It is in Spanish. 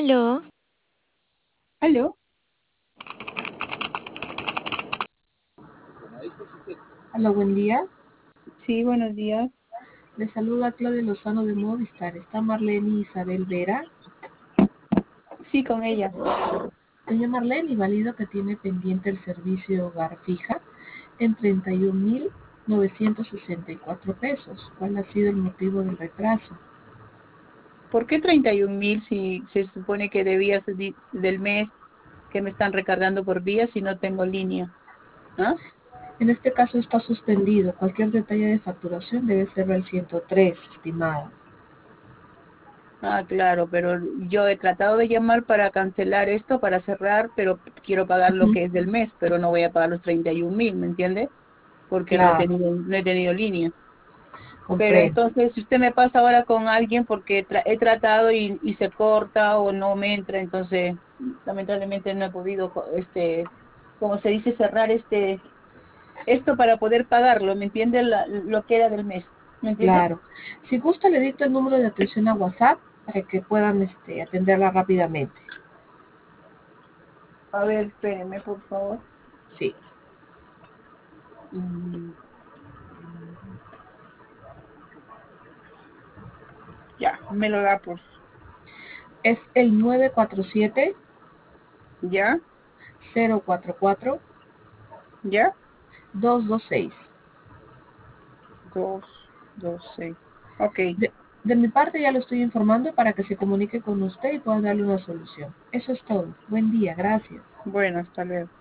Aló, ¿Aló? Hola, buen día. Sí, buenos días. Le saluda Claudia Lozano de Movistar. ¿Está Marlene Isabel Vera? Sí, con ella. Doña Marlene, válido que tiene pendiente el servicio de hogar fija en 31.964 pesos. ¿Cuál ha sido el motivo del retraso? ¿Por qué 31.000 si se supone que debías del mes que me están recargando por día si no tengo línea? ¿Ah? En este caso está suspendido. Cualquier detalle de facturación debe ser el 103, estimada. Ah, claro, pero yo he tratado de llamar para cancelar esto, para cerrar, pero quiero pagar lo Ujú. que es del mes, pero no voy a pagar los 31.000, ¿me entiende? Porque Claro, no he tenido línea. Pero comprendo. entonces, si usted me pasa ahora con alguien porque he tratado y se corta o no me entra, entonces lamentablemente no he podido, como se dice, cerrar esto para poder pagarlo, ¿me entiende? Lo que era del mes, ¿me entiende? Claro. Si gusta, le dicto el número de atención a WhatsApp para que puedan atenderla rápidamente. A ver, espéreme, por favor. Sí. Mm, ya, me lo da, pues. Es el 947 ¿Ya? 044 ¿Ya? 226. 2, 2, 6. Ok, De mi parte ya lo estoy informando para que se comunique con usted y pueda darle una solución. Eso es todo. Buen día, gracias. bueno, hasta luego.